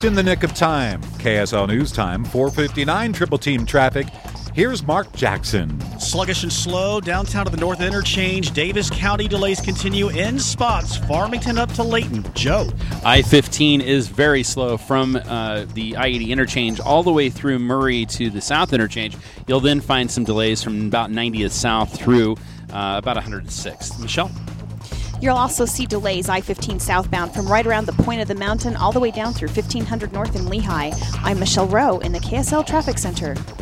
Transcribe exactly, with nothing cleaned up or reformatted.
In the nick of time, K S L News Time, four fifty-nine, Triple Team Traffic. Here's Mark Jackson. Sluggish and slow downtown to the North Interchange. Davis County delays continue in spots. Farmington up to Layton. Joe. I fifteen is very slow from uh, the I eighty interchange all the way through Murray to the South Interchange. You'll then find some delays from about ninetieth South through uh, about one hundred sixth. Michelle? You'll also see delays I fifteen southbound from right around the point of the mountain all the way down through fifteen hundred north in Lehigh. I'm Michelle Rowe in the K S L Traffic Center.